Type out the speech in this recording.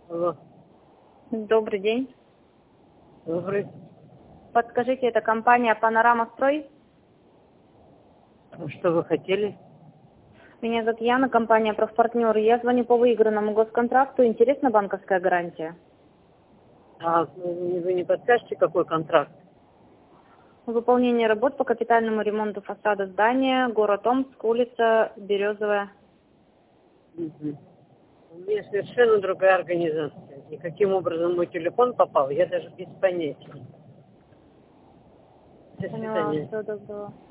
Алло, Добрый день. добрый. Подскажите, это компания «Панорама Строй»? Что вы хотели? Меня зовут Яна, компания «Профпартнер». Я звоню по выигранному госконтракту. Интересна банковская гарантия? А вы не подскажете, какой контракт? Выполнение работ по капитальному ремонту фасада здания, город Омск, улица Березовая. Мгм. У меня совершенно другая организация. И каким образом мой телефон попал, я даже без понятия. До Поняла, свидания. все доброго.